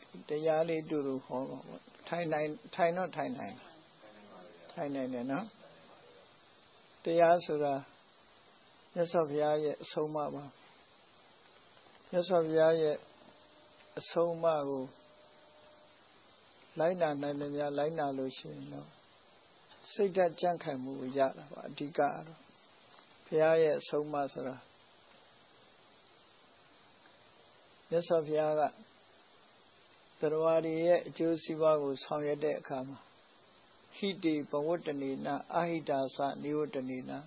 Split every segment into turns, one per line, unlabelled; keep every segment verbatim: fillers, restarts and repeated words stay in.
တရားလေးတူတူဟောပါပေါ့ထိုင်နိုင်ထိုင်တော့ထိုင်နိုင်ထိုင်နိုင်တယ်နော်တရားဆိုတာမြတ်စွာဘုရားရဲ့အဆုံးအမပါမြတ်စွာဘုရားရဲ့အဆုံးအမကိုလိုက်နာနိုင်တယ်များလိုက်နာလို့ရှိရင်တော့စိတ်ဓာတ်ကြံ့ခိုင်မှုရတာပါအဓိကတော့ဘုရားရဲ့အဆုံးအမဆိုတာမြတ်စွာဘုရားကတရားရည်ရဲ့အကျိုးစီးပွားကိုဆောင်ရွက်တဲ့အခါမှာဟိတိဘဝတ္တနေနအာဟိတာသနိဝတ္တနေန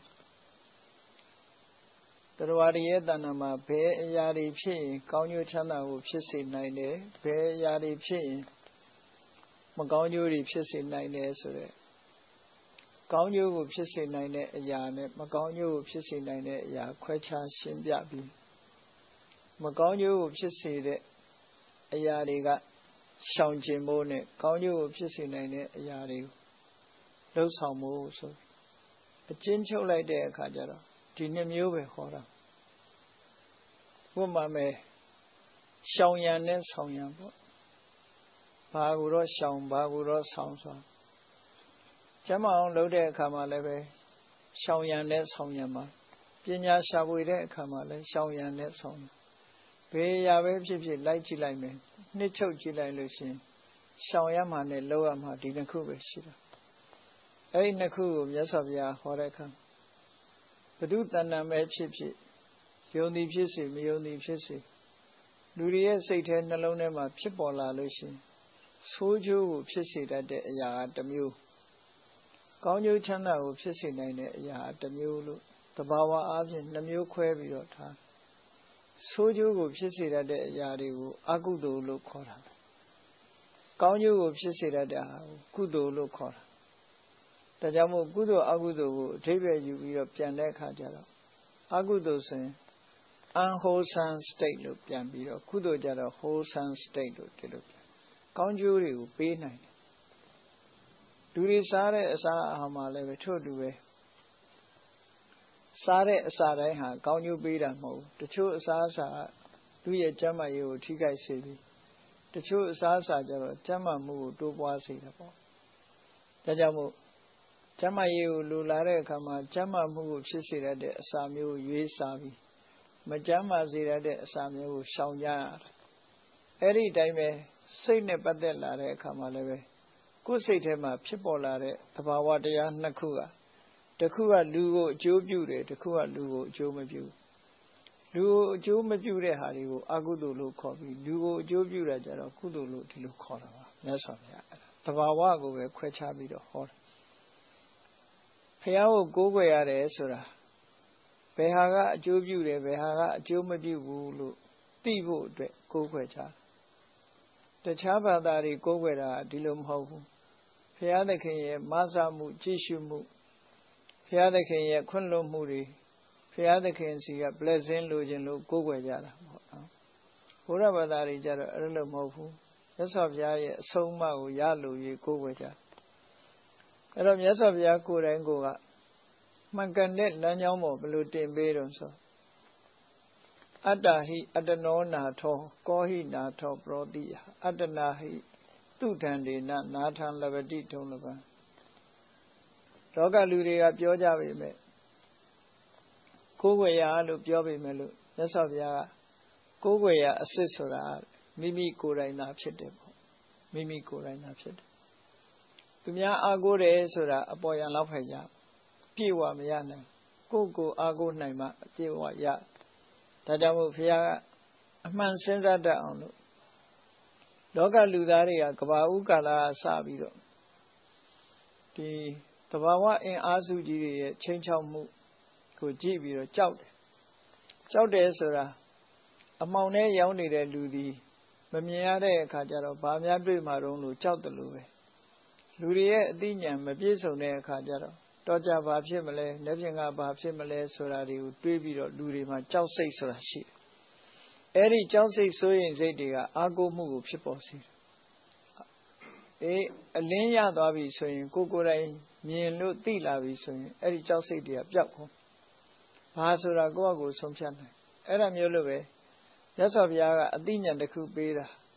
တရားရည်ရဲ့တဏ္ဍာမှာဘယ်အရာတွေဖြစ်ရင်ကောင်းကျိုးချမ်းသာကိုဖြစ်စေနိုင်တယ်ဘယ်အရာတွေဖြစ်ရင်မကောင်းကျိုးတွေဖြစ်စေနိုင်တယ်ဆိုတဲ့ကောင်းကျိုးကိုဖြစ်စေနိုင်တဲ့အရာနဲ့မကောင်းကျိုးကိုဖြစ်စေနိုင်တဲ့အရာခွဲခြားရှင်းပြပြီးမကောင်းကျိုးကိုဖြစ်စေတဲ့အရာတွေကရှောင်ကျဉ်ဖို့နဲ့ကောင်းကျိုးကိုဖြစ်စေနိုင်တဲ့အရာတွေကိုလှုပ်ဆောင်ဖို့ဆိုအကျဉ်းချုပ်လိုက်တဲ့အခါကျတော့ဒီနှစ်မျိုးပဲဟောတာဘုမာမဲရှောင်ရံနဲ့ဆောင်ရံပေါ့ဘာကိုတော့ရှောင်ဘာကိုတော့ဆောင်ဆိုကျမ်းမအောင်လုပ်တဲ့အခါမှာလည်းပဲရှောင်ရံနဲ့ဆောင်ရံမှာပညာရှာဖွေတဲ့အခါမှာလည်းရှောင်ရံနဲ့ဆောင်ရံဘယ်ရာပဲဖြစ်ဖြစ်လိုက်ကြည့်လိုက်မယ်နှစ်ချုပ်ကြည့်လိုက်လို့ရှင်ရှောင်ရမှာနဲ့လောက်ရမှာဒီနှစ်ခုပဲရှိတာအဲ့ဒီနှစ်ခုကိုမြတ်စွာဘုရားဟောတဲ့အခါဘုဒ္ဓတဏ္ဍာမဲဖြစ်ဖြစ်ယုံသည်ဖြစ်စေမယုံသည်ဖြစ်စေလူတွေရဲ့စိတ်ထဲနှလုံးထဲမှာဖြစ်ပေါ်လာလို့ရှင်ဆိုးကျိုးကိုဖြစ်စေတတ်တဲ့အရာကတစ်မျိုးကောင်းကျိုးချမ်းသာကိုဖြစ်စေနိုင်တဲ့အရာတစ်မျိုးလို့သဘာဝအားဖြင့်နှမျိုးခွဲပြီးတော့ထားဆိုးကျိုးကိုဖြစ်စေတတ်တဲ့အရာတွေကိုအကုသိုလ်လို့ခေါ်တာကောင်းကျိုးကိုဖြစ်စေတတ်တဲ့ဟာကိုကုသိုလ်လို့ခေါ်တာဒါကြောင့်မို့ကုသိုလ်အကုသိုလ်ကိုအဓိပ္ပာယ်ယူပြီးတော့ပြန်တဲ့အခါကျတော့အကုသိုလ်ဆိုရင် unwholesome state လို့ပြန်ပြီးတော့ကုသိုလ်ကြတော့ wholesome state လို့ဒီလိုကောင်းကျိုးတွေကိုပေးနိုင်တယ်လူတွေစားတဲ့အစာအာဟာရမှာလည်းပဲထို့တူပဲစားတဲ့အစာတိုင်းဟာကောင်းကျိုးပေးတာမဟုတ်ဘူးတချို့အစာအစာသူ့ရဲ့ကျန်းမာရေးကိုထိခိုက်စေပြီးတချို့အစာအစာကျတော့ကျန်းမာမှုကိုတိုးပွားစေတာပေါ့ဒါကြောင့်မို့ကျန်းမာရေးကိုလိုလားတဲ့အခါမှာကျန်းမာမှုကိုဖြစ်စေတဲ့အစာမျိုးကိုရွေးစားပြီးမကျန်းမာစေတဲ့အစာမျိုးကိုရှောင်ကြရတယ်အဲ့ဒီတိုင်းပဲစိတ်နဲ့ပတ်သက်လာတဲ့အခါမှာလည်းပဲကိုယ်စိတ်ထဲမှာဖြစ်ပေါ်လာတဲ့သဘာဝတရားနှစ်ခုကတစ်ခုကလူကိုအကျိုးပြုတယ်တစ်ခုကလူကိုအကျိုးမပြုလူကိုအကျိုးမပြုတဲ့ဟာတွေကိုအကုသိုလ်လို့ခေါ်ပြီးလူကိုအကျိုးပြုတာကြတော့ကုသိုလ်လို့ဒီလိုခေါ်တာပါမြတ်စွာဘုရားသဘာဝကိုပဲခွဲခြားပြီးတော့ဟောတယ်ဘုရားကိုကိုးကွယ်ရတယ်ဆိုတာဘယ်ဟာကအကျိုးပြုတယ်ဘယ်ဟာကအကျိုးမပြုဘူးလို့သိဖို့အတွက်ကိုးကွယ်ကြတခြားဘာသာတွေကိုးကွယ်တာဒီလိုမဟုတ်ဘူးဘုရားသခင်ရဲ့မဆမှုကြည်ရှုမှုဘုရားသခင်ရဲ့ခွင့်လွှတ်မှုတွေဘုရားသခင်စီက blessing လိုချင်လို့ကိုးကွယ်ကြတာပေါ့နော်ဘုရားဘာသာတွေကြတော့အဲ့လိုမဟုတ်ဘူးမြတ်စွာဘုရားရဲ့အဆုံးအမကိုရလို့ရေးကိုးကွယ်ကြအဲ့တော့မြတ်စွာဘုရားကိုယ်တိုင်ကိုကမှန်ကန်တဲ့လမ်းကြောင်းပေါ်ဘယ်လိုတင်ပေးတော့ဆိုအတ္တဟိအတ္တနောနာထောကောဟိနာထောပရောတိယအတ္တနာဟိသူထံဒေနနာထံလပတိထုံလပံလောကလူတွေကပြောကြပေမဲ့ကိုးကွယ်ရလို့ပြောပေမဲ့လို့မြတ်စွာဘုရားကကိုးကွယ်ရအစစ်ဆိုတာမိမိကိုယ်တိုင်သာဖြစ်တယ်ပေါ့မိမိကိုယ်တိုင်သာဖြစ်တယ်သူများအားကိုးတယ်ဆိုတာအပေါ်ယံလောက်ဖယ်ကြပြေဝမရနိုင်ကိုယ့်ကိုယ်အားကိုးနိုင်မှအပြေဝရဒါကြောင့်မို့ဘုရားကအမှန်စဉ်းစားတတ်အောင်လို့လောကလူသားတွေကကဘာဥကာလကစပြီးတော့ဒီသဘာဝအင်အားစုကြီးတွေရဲ့ချိန်ချောက်မှုကိုကြည့်ပြီးတော့ကြောက်တယ်ကြောက်တယ်ဆိုတာအမှောင်ထဲရောက်နေတဲ့လူသည်မမြင်ရတဲ့အခါကျတော့ဘာများတွေ့မှာတုံးလို့ကြောက်တယ်လို့ပဲလူတွေရဲ့အသိဉာဏ်မပြည့်စုံတဲ့အခါကျတော့တော့ကြဘာဖြစ်မလဲလက်ဖြင့်ကဘာဖြစ်မလဲဆိုတာတွေကိုတွေးပြီးတော့လူတွေမှာကြောက်စိတ်ဆိုတာရှိတယ်အဲ့ဒီကြောက်စိတ်ဆိုရင်စိတ်တွေကအာကိုမှုကိုဖြစ်ပေါ်စေတယ်အေးအလင်းရသွားပြီဆိုရင်ကိုယ်ကိုယ်တိုင်မြင်လို့သိလာပြီဆိုရင်အဲ့ဒီကြောက်စိတ်တွေကပျောက်ကုန်ဘာဆိုတာကိုယ့်အကိုဆုံးဖြတ်နိုင်အဲ့ဒါမျိုးလို့ပဲမြတ်စွာဘုရားကအသိဉာဏ်တစ်ခုပေးတာ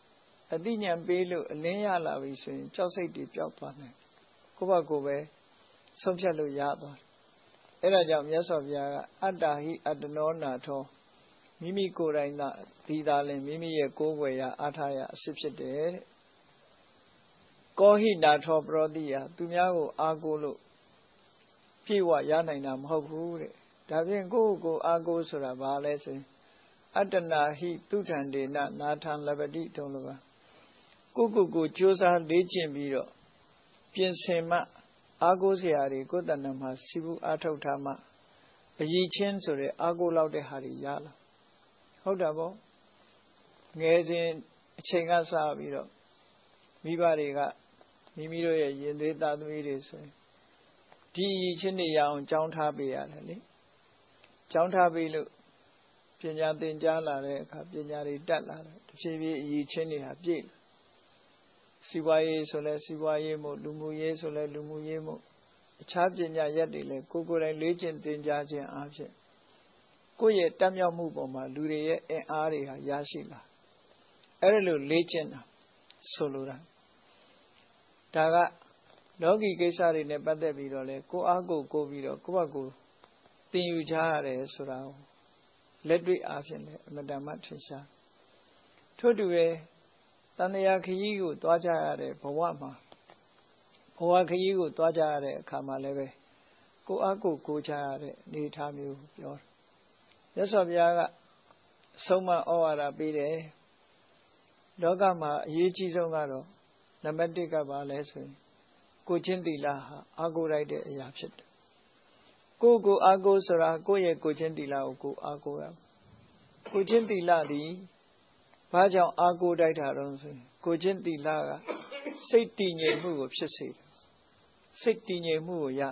အသိဉာဏ်ပေးလို့အလင်းရလာပြီဆိုရင်ကြောက်စိတ်တွေပျောက်သွားနိုင်ကိုယ့်ဘက်ကိုယ်ပဲဆုံးဖြတ်လို့ရသွားတယ်အဲ့ဒါကြောင့်မြတ်စွာဘုရားကအတ္တဟိအတ္တနောနာထောမိမိကိုယ်တိုင်သာဒီသာလင်မိမိရဲ့ကိုယ်ွယ်ရာအားထားရာအစစ်ဖြစ်တယ်တဲ့ကောဟိနာထောပရောတိယသူများကိုအားကိုးလို့ပြေဝရနိုင်တာမဟုတ်ဘူးတဲ့ဒါဖြင့်ကိုယ့်ကိုယ်အားကိုးဆိုတာဘာလဲဆိုရင်အတ္တနာဟိသူထံဒေနနာထံလပတိထုံးလပါကိုယ့်ကိုယ်ကိုကြိုးစားလေ့ကျင့်ပြီးတော့ပြင်ဆင်မှအားကိုးစရာတွေကိုယ်တဏ္ဍမှာစီဘူးအားထုတ်ထားမှအည်ချင်းဆိုတဲ့အားကိုးလောက်တဲ့ဟာတွေရလာဟုတ်တာပေါ့ငယ်စဉ်အချိန်ကစပြီးတော့မိဘတွေကမိမိတို့ရဲ့ရင်သွေးသားသမီးတွေဆိုရင်ဒီအည်ချင်းတွေရအောင်ကြောင်းထားပေးရတယ်လေကြောင်းထားပေးလို့ပညာသင်ကြားလာတဲ့အခါပညာတွေတက်လာတယ်တဖြည်းဖြည်းအည်ချင်းတွေဟာပြည့်စီပွားရေးဆိုလဲစီးပွားရေးမို့လူမှုရေးဆိုလဲလူမှုရေးမို့အခြားပညာရက်တွေလဲကိုယ်ကိုယ်တိုင်လေ့ကျင့်သင်ကြားခြင်းအပြင်ကိုယ့်ရဲ့တတ်မြောက်မှုပေါ်မှာလူတွေရဲ့အင်အားတွေဟာရရှိလာအဲ့ဒါလိုလေ့ကျင့်တာဆိုလိုတာဒါကလောကီကိစ္စတွေနဲ့ပတ်သက်ပြီးတော့လဲကိုအားကိုကိုပြီးတော့ကိုယ့်ဘက်ကိုသင်ယူကြရတယ်ဆိုတာကိုလက်တွေ့အားဖြင့်လဲအမတ္တမထင်ရှားထို့တူပဲတဏှာခရီးကိုတွားကြရတဲ့ဘဝမှာဘဝခရီးကိုတွားကြရတဲ့အခါမှာလည်းပဲကိုအားကိုကိုကြရတဲ့အနေအထားမျိုးပြောတယ်မြတ်စွာဘုရားကအဆုံးအမဩဝါဒပေးတယ်လောကမှာအရေးကြီးဆုံးကတော့နံပါတ်တစ်ကပါလဲဆိုရင်ကိုချင်းသီလဟာအာကိုလိုက်တဲ့အရာဖြစ်တယ်ကိုကိုအာကိုဆိုတာကိုယ့်ရဲ့ကိုချင်းသီလကိုကိုအာကိုရကိုချင်းသီလသည်ဘာကြောင့်အာကိုတိုက်တာတော့ဆိုရင်ကိုချင်းသီလကစိတ်တည်ငြိမ်မှုကိုဖြစ်စေတယ်စိတ်တည်ငြိမ်မှုကိုရ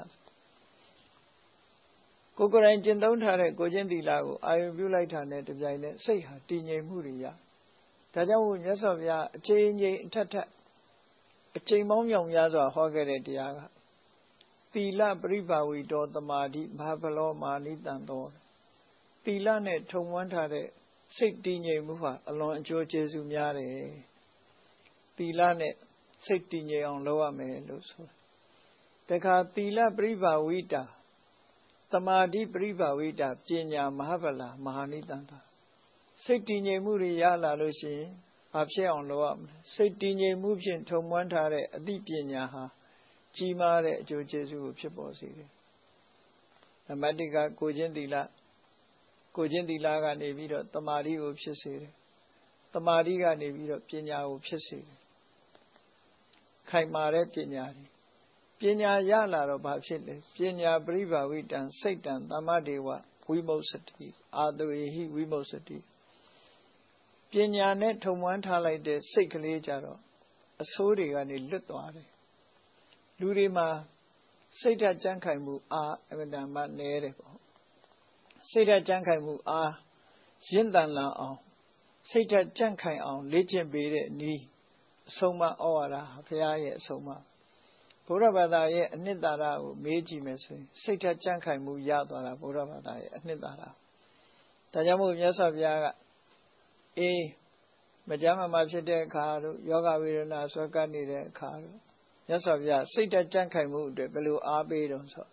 ကိုယ်ကိုယ်တိုင်ကျင့်သုံးထားတဲ့ကိုချင်းသီလကိုအာရုံပြုလိုက်တာနဲ့တပြိုင်နက်စိတ်ဟာတည်ငြိမ်မှုတွေရဒါကြောင့်မြတ်စွာဘုရားအချိန်ချင်းအထက်ထက်အချိန်ပေါင်းမြောင်များစွာဟောခဲ့တဲ့တရားကသီလပရိဘာဝီတောသမာဓိမဟာဖလောမာနိတံသောသီလနဲ့ထုံဝန်းထားတဲ့စိတ်တည်ငြိမ်မှုဟာအလွန်အကျိုးကျေးဇူးများတယ်သီလနဲ့စိတ်တည်ငြိမ်အောင်လုပ်ရမယ်လို့ဆိုတာတခါသီလပရိဘာဝိတာသမာဓိပရိဘာဝိတာပညာမဟာဖလာမဟာနိတံသာစိတ်တည်ငြိမ်မှုတွေရလာလို့ရှိရင်ဘာဖြစ်အောင်လုပ်ရမလဲစိတ်တည်ငြိမ်မှုဖြင့်ထုံမွမ်းထားတဲ့အသိပညာဟာကြီးမားတဲ့အကျိုးကျေးဇူးကိုဖြစ်ပေါ်စေတယ်နံပါတ်တစ်ကကိုချင်းသီလကိုချင်းသီလကနေပြီးတော့တမာတိကိုဖြစ်စေတယ်တမာတိကနေပြီးတော့ပညာကိုဖြစ်စေတယ်ခိုင်မာတဲ့ပညာတွေပညာရလာတော့ဘာဖြစ်လဲပညာပရိဘာဝိတံစိတ်တံသမ္မဒေဝဝိမု စတိအာတဝေဟိဝိမု စတိပညာနဲ့ထုံမွမ်းထားလိုက်တဲ့စိတ်ကလေးကြတော့အဆိုးတွေကနေလွတ်သွားတယ်လူတွေမှာစိတ်ဓာတ်ကြံ့ခိုင်မှုအားအမှန်တမ်းနည်းတယ်ပေါ့စိတ်ဓာတ်ကြံ့ခိုင်မှုအားရင့်တန်လာအောင်စိတ်ဓာတ်ကြံ့ခိုင်အောင်လေ့ကျင့်ပေးတဲ့ဤအဆုံးအမဩဝါဒဘုရားရဲ့အဆုံးအမဘုရားဘာသာရဲ့အနှစ်သာရကိုမေးကြည့်မယ်ဆိုရင်စိတ်ဓာတ်ကြံ့ခိုင်မှုရသွားတာဘုရားဘာသာရဲ့အနှစ်သာရဒါကြောင့်မို့မြတ်စွာဘုရားကအေးမကြမ်းမမာဖြစ်တဲ့အခါတို့ယောဂဝေဒနာဆွဲကပ်နေတဲ့အခါတို့မြတ်စွာဘုရားစိတ်ဓာတ်ကြံ့ခိုင်မှုအတွက်ဘယ်လိုအားပေးတော့ဆို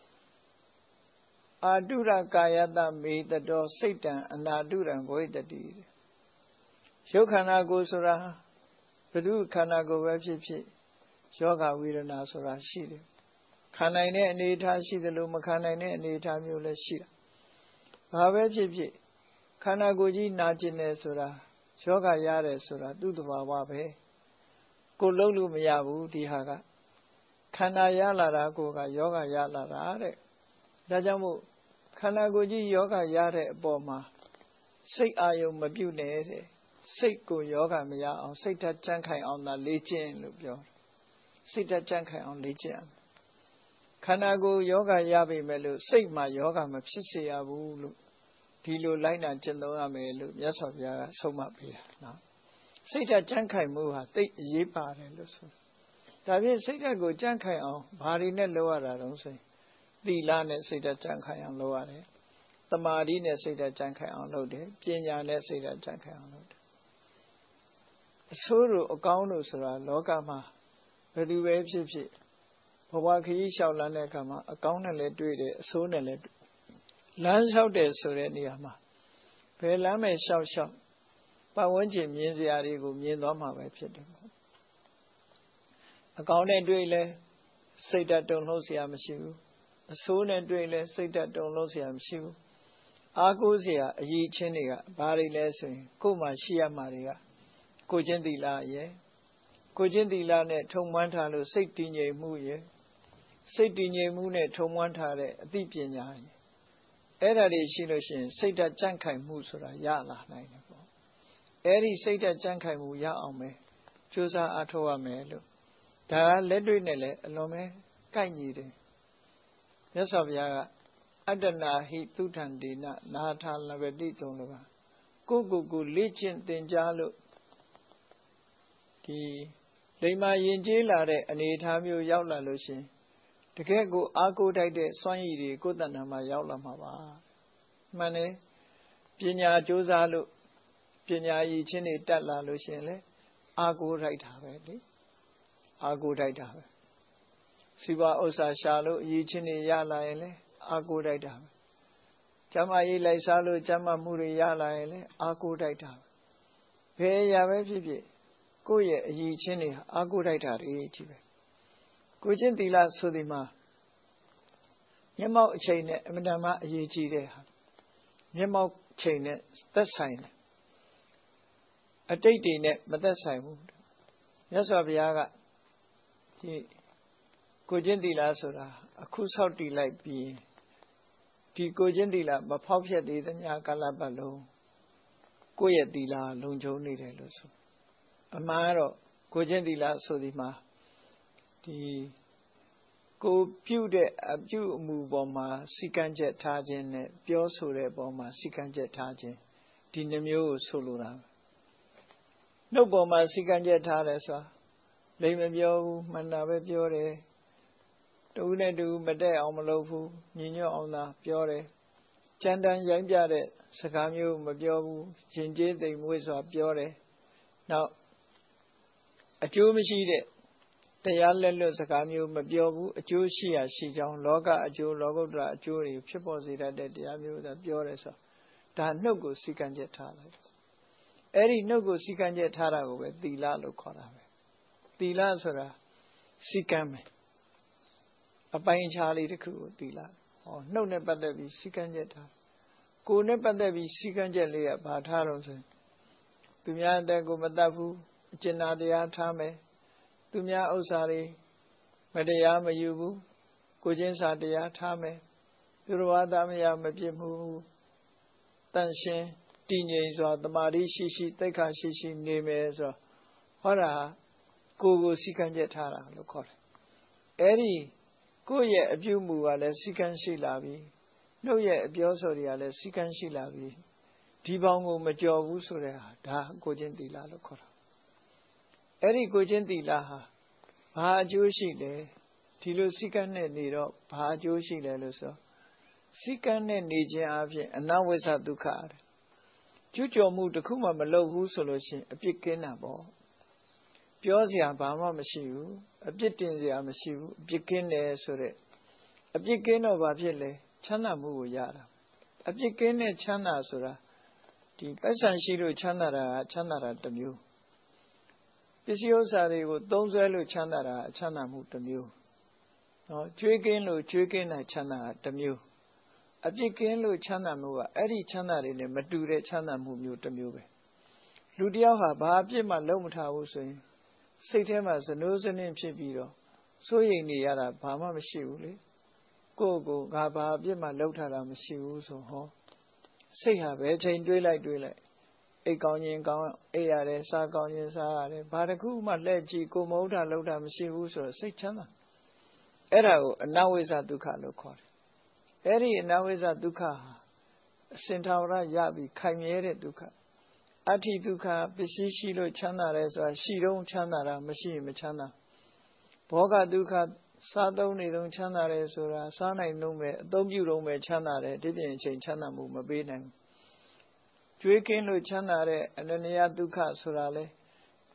အာတုရကာယတမေတ္တောစိတ်တံအနာတုရံဘဝိတ္တိရုပ်ခန္ဓာကိုယ်ဆိုတာဘယ်သူခန္ဓာကိုယ်ပဲဖြစ်ဖြစ်ယောဂဝေဒနာဆိုတာရှိတယ်ခံနိုင်တဲ့အနေအထားရှိတယ်လို့မခံနိုင်တဲ့အနေအထားမျိုးလည်းရှိတာဘာပဲဖြစ်ဖြစ်ခန္ဓာကိုယ်ကြီးနာကျင်တယ်ဆိုတာယောဂရတယ်ဆိုတာသူ့တဘာဝပဲကိုယ်လုံးလို့မရဘူးဒီဟာကခန္ဓာရလာတာကိုကယောဂရလာတာတဲ့ဒါကြောင့်မို့ခန္ဓာကိုယ်ကြီးယောဂရတဲ့အပေါ်မှာစိတ်အာယုံမပြုတ်နဲ့တဲ့စိတ်ကိုယောဂမရအောင်စိတ်ဓာတ်ကြံ့ခိုင်အောင်သာလေ့ကျင့်လို့ပြောစိတ်ဓာတ်ကြံ့ခိုင်အောင်လေ့ကျင့်အောင်ခန္ဓာကိုယ်ယောဂရပြီမဲ့လို့စိတ်မှာယောဂမဖြစ်စေရဘူးလို့ဒီလိုလိုက်နာကျင့်သုံးရမယ်လို့မြတ်စွာဘုရားကဆုံးမပေးတာနော်စိတ်ဓာတ်ကြံ့ခိုင်မှုဟာသိအရေးပါတယ်လို့ဆိုဒါဖြင့်စိတ်ဓာတ်ကိုကြံ့ခိုင်အောင်ဘာတွေနဲ့လုပ်ရတာတုံးဆိုရင်သီလနဲ့စိတ်ဓာတ်ကြံ့ခိုင်အောင်လုပ်ရတယ်တမာတိနဲ့စိတ်ဓာတ်ကြံ့ခိုင်အောင်လုပ်တယ်ပညာနဲ့စိတ်ဓာတ်ကြံ့ခိုင်အောင်လုပ်တယ်ဆိုးတို့အကောင်းတို့ဆိုတာလောကမှာဘယ်သူပဲဖြစ်ဖြစ်ဘဝခရီးလျှောက်လန်းတဲ့အခါမှာအကောင်းနဲ့လည်းတွေ့တယ်အဆိုးနဲ့လည်းလမ်းလျှောက်တယ်ဆိုတဲ့နေရာမှာဘယ်လမ်းပဲလျှောက်လျှောက်ပတ်ဝန်းကျင်မြင်စရာတွေကိုမြင်သွားမှာပဲဖြစ်တယ်ပေါ့အကောင်းနဲ့တွေ့လဲစိတ်ဓာတ်တုန်လှုပ်เสียမရှိဘူးအဆိုးနဲ့တွေ့လဲစိတ်ဓာတ်တုန်လှုပ်เสียမရှိဘူးအားကိုးเสียအရေးချင်းတွေကဘာတွေလဲဆိုရင်ကိုယ်မှာရှိရမှာတွေကကိုချင်းသီလရဲ့ကိုချင်းသီလနဲ့ထုံမွမ်းထားလို့စိတ်တည်ငြိမ်မှုရဲ့စိတ်တည်ငြိမ်မှုနဲ့ထုံမွမ်းထားတဲ့အသိပညာရဲ့အဲ့ဒါတွေရှိလို့ရှိရင်စိတ်ဓာတ်ကြံ့ခိုင်မှုဆိုတာရလာနိုင်တယ်ပေါ့အဲ့ဒီစိတ်ဓာတ်ကြံ့ခိုင်မှုရအောင်ပဲကြိုးစားအားထုတ်ရမယ်လို့ဒါလက်တွေ့နဲ့လည်းအလွန်ပဲကိုက်ညီတယ်မြတ်စွာဘုရားကအတ္တနာဟိသုထံဒေနနာထာလဗတိတုံလို့ပါကိုယ့်ကိုယ်ကိုလေ့ကျင့်သင်ကြားလို့ဒီလိမ္မာရင်ကျေးလာတဲ့အနေအထားမျိုးရောက်လာလို့ရှင်တကယ်ကိုအားကိုးတိုက်တဲ့စွမ်းရည်တွေကိုယ်တဏ္ဍာမှာရောက်လာမှာပါမှန်တယ်ပညာကြိုးစားလို့ပညာရည်ချင်းတွေတက်လာလို့ရှင်လေအားကိုးတိုက်တာပဲလေအားကိုးတိုက်တာပဲစီပါဥစ္စာရှာလို့အရေးချင်းတွေရလာရင်လေအားကိုးတိုက်တာပဲကျမ်းမာရေးလိုက်စားလို့ကျမ်းမာမှုတွေရလာရင်လေအားကိုးတိုက်တာပဲဘယ်ရပဲဖြစ်ဖြစ်ကိုယ့်ရဲ့အရေးချင်းတွေအားကိုးတိုက်တာတွေကြီးပဲကိုချင်းသီလဆိုဒီမှာမျက်မှောက်အချိန်နဲ့အမှန်တမ်းအရေးကြီးတဲ့ဟာမျက်မှောက်ချိန်နဲ့သက်ဆိုင်တယ်အတိတ်တွေနဲ့မသက်ဆိုင်ဘူးမြတ်စွာဘုရားကဒီကိုချင်းသီလဆိုတာအခုဆောက်တည်လိုက်ပြီးဒီကိုချင်းသီလမဖောက်ဖျက်သေးသမျှကာလပတ်လုံးကိုယ့်ရဲ့သီလလုံခြုံနေတယ်လို့ဆိုအမှန်ကတော့ကိုချင်းသီလဆိုဒီမှာဒီကိုပြုတဲ့အပြုအမူပေါ်မှာစီကံချက်ထားခြင်းနဲ့ပြောဆိုတဲ့ပေါ်မှာစီကံချက်ထားခြင်းဒီနှမျိုးကိုဆိုလိုတာနှုတ်ပေါ်မှာစီကံချက်ထားတယ်ဆိုတာလိမ်မပြောဘူးမှန်တာပဲပြောတယ်တူနဲ့တူမတက်အောင်မလုပ်ဘူးညီညွတ်အောင်သာပြောတယ်ကြမ်းတမ်းရိုင်းပြတဲ့စကားမျိုးမပြောဘူးရင်ကျေးသိမ်မွေ့စွာပြောတယ်နောက်အကျိုးမရှိတဲ့တရားလက်လွတ်စကားမျိုးမပြောဘူးအကျိုးရှိရာရှိကြောင်းလောကအကျိုးလောကုတ္တရာအကျိုးတွေဖြစ်ပေါ်စေတတ်တဲ့တရားမျိုးသာပြောတယ်ဆိုဒါနှုတ်ကိုစီကံချက်ထားလိုက်အဲ့ဒီနှုတ်ကိုစီကံချက်ထားတာကိုပဲသီလလို့ခေါ်တာပဲသီလဆိုတာစီကံမယ်အပိုင်းခြားလေးတစ်ခုကိုသီလဟောနှုတ်နဲ့ပတ်သက်ပြီးစီကံချက်ထားကိုယ်နဲ့ပတ်သက်ပြီးစီကံချက်လေးကဘာထားတော့ဆိုသူများအသက်ကိုမတတ်ဘူးအကျဉ်းနာတရားထားမယ်သူများဥစ္စာတွေမတရားမယူဘူးကိုချင်းစာတရားထားမယ်သူတော်ဘာသာမရမပြစ်မှုတန်ရှင်းတည်ငြိမ်စွာတမာတိရှိရှိသိက္ခာရှိရှိနေမယ်ဆိုဟောတာကိုယ်ကိုစီကံချက်ထားတာလို့ခေါ်တယ်အဲ့ဒီကိုယ့်ရဲ့အပြုမူကလည်းစီကံရှိလာပြီနှုတ်ရဲ့အပြောဆိုတွေကလည်းစီကံရှိလာပြီဒီဘောင်ကိုမကြော်ဘူးဆိုတဲ့ဟာဒါကိုချင်းသီလလို့ခေါ်တာအဲ့ဒီကိုချင်းသီလဟာဘာအကျိုးရှိလဲဒီလိုစီကံနဲ့နေတော့ဘာအကျိုးရှိလဲလို့ဆိုစီကံနဲ့နေခြင်းအပြင်အနဝိဇ္ဇဒုက္ခတဲ့ကျွကြော်မှုတစ်ခုမှမလုပ်ဘူးဆိုလို့ရှိရင်အပြစ်ကင်းတာပေါ့ပြောစရာဘာမှမရှိဘူးအပြစ်တင်စရာမရှိဘူးအပြစ်ကင်းတယ်ဆိုတဲ့အပြစ်ကင်းတော့ဘာဖြစ်လဲချမ်းသာမှုကိုရတာအပြစ်ကင်းတဲ့ချမ်းသာဆိုတာဒီပတ်စံရှိလို့ချမ်းသာတာချမ်းသာတာတစ်မျိုးပစ္စည်းဥစ္စာတွေကိုသုံးစွဲလို့ချမ်းသာတာချမ်းသာမှုတစ်မျိုးနော်ကြွေးကင်းလို့ကြွေးကင်းတာချမ်းသာတာတစ်မျိုးအပြစ်ကင်းလို့ချမ်းသာမှုကအဲ့ဒီချမ်းသာတွေနဲ့မတူတဲ့ချမ်းသာမှုမျိုးတစ်မျိုးပဲလူတယောက်ဟာဘာအပြစ်မှလုံးမထားဘူးဆိုရင်စိတ်ထဲမှာဇနိုးဇနင်းဖြစ်ပြီးတော့စိုးရိမ်နေရတာဘာမှမရှိဘူးလေကိုယ့်ကိုငါဘာအပြစ်မှလုံးထားတာမရှိဘူးဆိုဟောစိတ်ဟာပဲချိန်တွေးလိုက်တွေးလိုက်အိတ်ကောင်းရင်ကောင်းအိတ်ရတယ်စားကောင်းရင်စားရတယ်ဘာတစ်ခုမှလှည့်ကြည့်ကိုမဟုတ်တာလုံးတာမရှိဘူးဆိုတော့စိတ်ချမ်းသာအဲ့ဒါကိုအနဝိဇ္ဇဒုက္ခလို့ခေါ်တယ်အဲ့ဒီအနဝိဇ္ဇဒုက္ခဟာအစင်ထာဝရရပြီးခိုင်မြဲတဲ့ဒုက္ခအဋ္ဌိဒုက္ခပစ္စည်းရှိလို့ချမ်းသာတယ်ဆိုတာရှိတော့ချမ်းသာတာမရှိရင်မချမ်းသာဘောဂဒုက္ခစားသုံးနေတော့ချမ်းသာတယ်ဆိုတာစားနိုင်တော့မယ်အသုံးပြုတော့မယ်ချမ်းသာတယ်ဒီပြင်အချိန်ချမ်းသာမှုမပေးနိုင်ဘူးကြွေးကင်းလို့ချမ်းသာတဲ့အနန္တယဒုက္ခဆိုတာလေ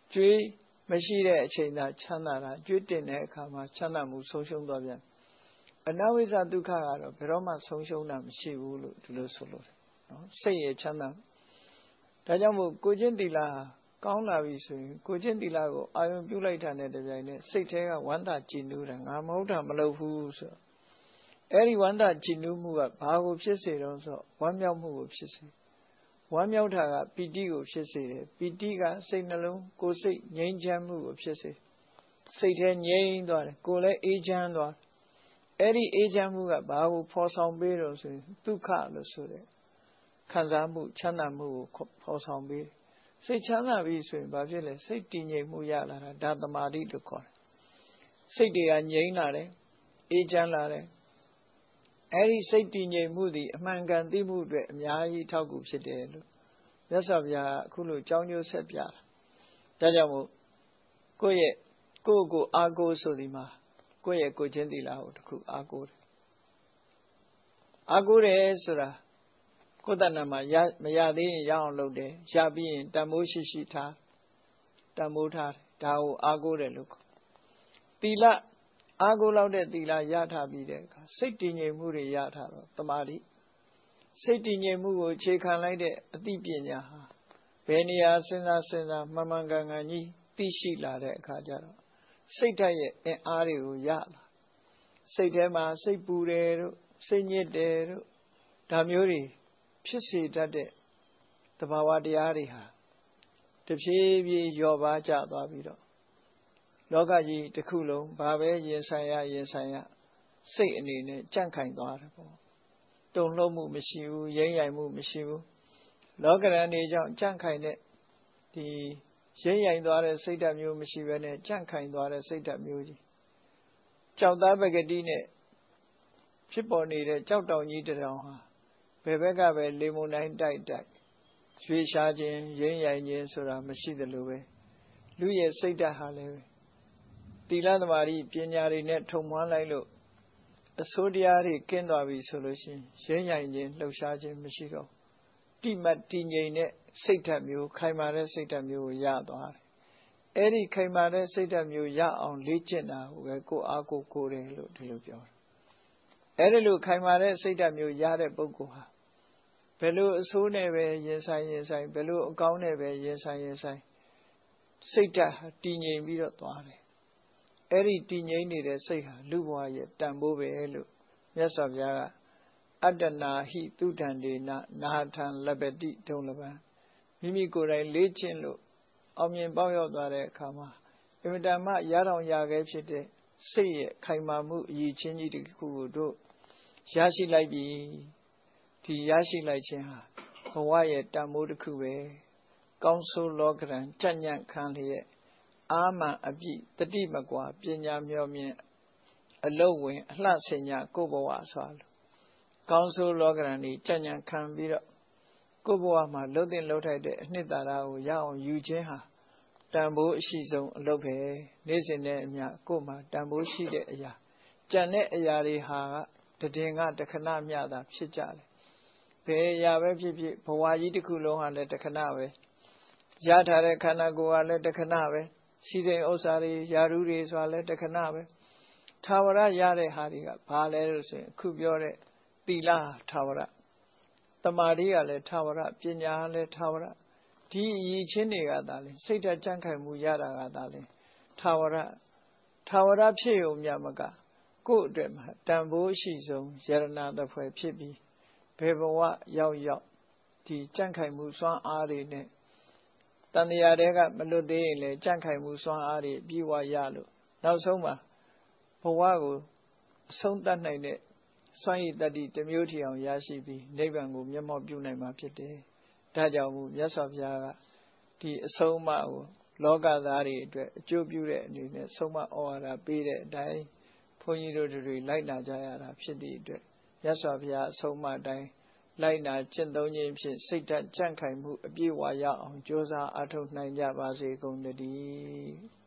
ကျွေးမရှိတဲ့အချိန်သာချမ်းသာတာကျွေးတင်တဲ့အခါမှာချမ်းသာမှုဆုံးရှုံးသွားပြန်အနဝိဇ္ဇဒုက္ခကတော့ဘယ်တော့မှဆုံးရှုံးတာမရှိဘူးလို့ဒီလိုဆိုလို့နော်စိတ်ရဲ့ချမ်းသာဒါကြောင့်မို့ကိုချင်းတီလာကောင်းလာပြီဆိုရင်ကိုချင်းတီလာကိုအာယုံပြုလိုက်တာနဲ့တပြိုင်နက်စိတ်ထဲကဝမ်းသာကြည်နူးတာငါမဟုတ်တာမလုပ်ဘူးဆိုအဲ့ဒီဝမ်းသာကြည်နူးမှုကဘာကိုဖြစ်စေတော့ဆိုဝမ်းမြောက်မှုကိုဖြစ်စေဝမ်းမြောက်တာကပီတိကိုဖြစ်စေတယ်ပီတိကစိတ်နှလုံးကိုယ်စိတ်ငြိမ်းချမ်းမှုကိုဖြစ်စေစိတ်ထဲငြိမ်းသွားတယ်ကိုယ်လည်းအေးချမ်းသွားအဲ့ဒီအေးချမ်းမှုကဘာကိုဖော်ဆောင်ပေးတော့ဆိုရင်ဒုက္ခလို့ဆိုတဲ့ခံစားမှုချမ်းသာမှုကိုဖော်ဆောင်ပေးစိတ်ချမ်းသာပြီဆိုရင်ဘာဖြစ်လဲစိတ်တည်ငြိမ်မှုရလာတာဒါသမာဓိလို့ခေါ်တယ်စိတ်တွေကငြိမ်းလာတယ်အေးချမ်းလာတယ်အဲ့ဒီစိတ်တည်ငြိမ်မှုသည်အမှန်ကန်သိမှုအတွက်အများကြီးထောက်ကူဖြစ်တယ်လို့မြတ်စွာဘုရားအခုလိုကြောင်းကျိုးဆက်ပြတာဒါကြောင့်မို့ကိုယ့်ရဲ့ကိုယ့်ကိုအာကိုဆိုဒီမှာကိုယ့်ရဲ့ကိုချင်းသီလကိုတခုအာကိုတယ်အာကိုတယ်ဆိုတာကိုယ်တဏ္ဍာမှာရမရသေးရင်ရအောင်လုပ်တယ်ရပြီးရင်တန်ဖိုးရှိရှိထားတန်ဖိုးထားဒါကိုအာကိုတယ်လို့ခေါ်သီလအာကိုလောက်တဲ့သီလရထားပြီးတဲ့အခါစိတ်တည်ငြိမ်မှုတွေရထားတော့တမာတိစိတ်တည်ငြိမ်မှုကိုအခြေခံလိုက်တဲ့အသိပညာဟာဘယ်နေရာစဉ်းစားစဉ်းစားမှန်မှန်ကန်ကန်ကြီးသိရှိလာတဲ့အခါကျတော့စိတ်ဓာတ်ရဲ့အင်အားတွေကိုရလာစိတ်ထဲမှာစိတ်ပူတယ်တို့စိတ်ညစ်တယ်တို့ဒါမျိုးတွေဖြစ်စေတတ်တဲ့သဘာဝတရားတွေဟာတဖြည်းဖြည်းလျော့ပါကျသွားပြီးတော့လောကကြီးတစ်ခုလုံးဘာပဲရင်ဆိုင်ရရင်ဆိုင်ရစိတ်အနေနဲ့ကြန့်ခိုင်သွားတယ်ပေါ့တုန်လှုပ်မှုမရှိဘူးရိမ့်ရိုင်မှုမရှိဘူးလောကရန်တွေကြောင့်ကြန့်ခိုင်တဲ့ဒီရိမ့်ရိုင်သွားတဲ့စိတ်ဓာတ်မျိုးမရှိဘဲနဲ့ကြန့်ခိုင်သွားတဲ့စိတ်ဓာတ်မျိုးကြီးကြောက်သားပကတိနဲ့ဖြစ်ပေါ်နေတဲ့ကြောက်တောင်ကြီးတတောင်ဟာဘယ်ဘက်ကပဲလေမုန်တိုင်းတိုက်တိုက်ရွေရှားခြင်းရိမ့်ရိုင်ခြင်းဆိုတာမရှိသလိုပဲလူရဲ့စိတ်ဓာတ်ဟာလည်းသီလသမာဓိပညာတွေနဲ့ထုံမွှမ်းလိုက်လို့အစိုးတရားတွေကင်းသွားပြီဆိုလို့ရှိရင်ရိမ့်ရိုင်ခြင်းလှုပ်ရှားခြင်းမရှိတော့တိမတ်တည်ငြိမ်တဲ့စိတ်ဓာတ်မျိုးခိုင်မာတဲ့စိတ်ဓာတ်မျိုးကိုရသွားတယ်။အဲ့ဒီခိုင်မာတဲ့စိတ်ဓာတ်မျိုးရအောင်လေ့ကျင့်တာကိုပဲကိုအားကိုကိုတယ်လို့ဒီလိုပြောတယ်။အဲ့ဒီလိုခိုင်မာတဲ့စိတ်ဓာတ်မျိုးရတဲ့ပုဂ္ဂိုလ်ဟာဘယ်လိုအဆိုးနဲ့ပဲရင်ဆိုင်ရင်ဆိုင်ဘယ်လိုအကောင်းနဲ့ပဲရင်ဆိုင်ရင်ဆိုင်စိတ်ဓာတ်တည်ငြိမ်ပြီးတော့သွားတယ်။အဲ့ဒီတည်ငြိမ်နေတဲ့စိတ်ဟာလူဘဝရဲ့တန်ဖိုးပဲလို့မြတ်စွာဘုရားကအတ္တနာဟိသုဒ္ဓံဒေနနာထံလပ္ပတိဒုံလပံမိမိကိုယ်တိုင်လေ့ကျင့်လို့အောင်မြင်ပေါက်ရောက်သွားတဲ့အခါမှာအင်မတန်မှရတော်ရခဲ့ဖြစ်တဲ့စိတ်ရဲ့ခိုင်မာမှုအရေးချင်းကြီးတစ်ခုကိုတို့ရရှိလိုက်ပြီဒီရရှိလိုက်ခြင်းဟာဘဝရဲ့တန်ဖိုးတစ်ခုပဲကောင်းဆိုးလောကရန်ကြံ့ညံ့ခံလျက်အာမန်အပြည့်တတိမကွာပညာမျှော်မြင်အလုတ်ဝင်အလှဆင်ညာကိုယ်ဘဝဆိုလို့ကောင်းဆိုးလောကရန်ကြီးကြံ့ညံ့ခံပြီးတော့ကိုယ်ဘဝမှာလှုပ်တဲ့လှုပ်ထိုက်တဲ့အနှစ်သာရကိုရအောင်ယူခြင်းဟာတန်ဖိုးအရှိဆုံးအလုပ်ပဲနေ့စဉ်နဲ့အမျှကိုယ်မှာတန်ဖိုးရှိတဲ့အရာကြံတဲ့အရာတွေဟာတည်ငါတခဏမျှတာဖြစ်ကြတယ်ဘယ်အရာပဲဖြစ်ဖြစ်ဘဝကြီးတစ်ခုလုံးဟာလည်းတခဏပဲရထားတဲ့ခန္ဓာကိုယ်ဟာလည်းတခဏပဲစီစိန်ဥစ္စာတွေယာရုတွေဆိုတာလည်းတခဏပဲထာဝရရတဲ့ဟာတွေကဘာလဲလို့ဆိုရင်အခုပြောတဲ့သီလထာဝရတမာတိကလည်းထာဝရပညာကလည်းထာဝရဒီအရေးချင်းတွေကသာလေစိတ်ဓာတ်ကြံ့ခိုင်မှုရတာကသာလေထာဝရထာဝရဖြစ်ုံမြမကကိုယ့်အတွက်မှာတန်ဖိုးရှိဆုံးယရဏသဖွယ်ဖြစ်ပြီးဘယ်ဘဝရောက်ရောက်ဒီကြံ့ခိုင်မှုစွမ်းအားတွေနဲ့တန်တရားတွေကမလွတ်သေးရင်လေကြံ့ခိုင်မှုစွမ်းအားတွေပြီးဝရလို့နောက်ဆုံးမှာဘဝကိုအဆုံးသတ်နိုင်တဲ့စွမ်းရည်တတ္တိတစ်မျိုးထီအောင်ရရှိပြီးနိဗ္ဗာန်ကိုမျက်မှောက်ပြုနိုင်မှာဖြစ်တယ်။ဒါကြောင့်မို့မြတ်စွာဘုရားကဒီအဆုံးအမကိုလောကသားတွေအတွက်အကျိုးပြုတဲ့အနေနဲ့ဆုံးမဩဝါဒပေးတဲ့အတိုင်းဘုန်းကြီးတို့တွေလိုက်နာကြရတာဖြစ်သည့်အတွက်မြတ်စွာဘုရားအဆုံးအမအတိုင်းလိုက်နာကျင့်သုံးခြင်းဖြင့်စိတ်ဓာတ်ကြံ့ခိုင်မှုအပြည့်အဝရအောင်ကြိုးစားအားထုတ်နိုင်ကြပါစေကုန်သတည်း